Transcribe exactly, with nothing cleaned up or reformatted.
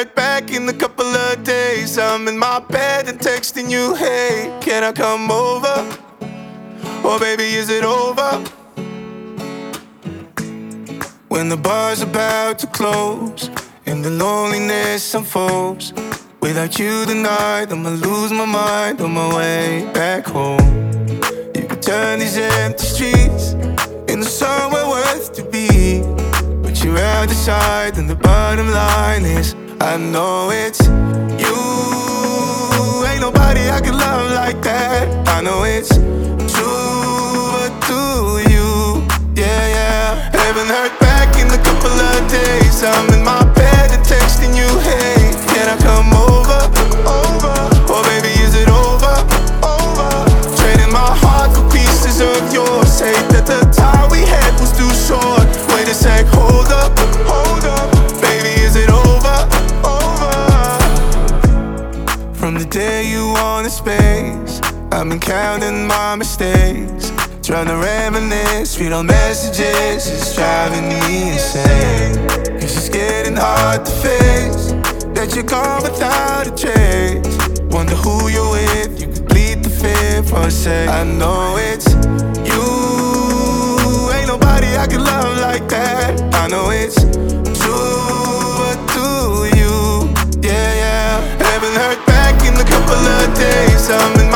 heard back in a couple of days. I'm in my bed and texting you, hey, can I come over? Or baby, is it over? When the bar's about to close and the loneliness unfolds, without you tonight, I'ma lose my mind on my way back home. You can turn these empty streets into somewhere worth to be, but you're out the side, and the bottom line is I know it's you. Ain't nobody I can love like that. I know it's true, but do you? Yeah, yeah. Haven't heard back in a couple of days. I'm in my bed and texting you, hey, can I come over? Over. Or baby, is it over? Over. Trading my heart for pieces of yours. Hate that the time we had was too short. Wait a sec, hold up, hold up. Baby, is it over? Over. From the day you wanted space, I've been counting my mistakes, trying to reminisce, read all messages, it's driving me insane. Cause it's getting hard to face that you're gone without a trace. Wonder who you're with, you could bleed the fear for a sec. I know it's you. Ain't nobody I can love like that. I know it's true, but do you? Yeah, yeah. Haven't heard back in a couple of days. I'm in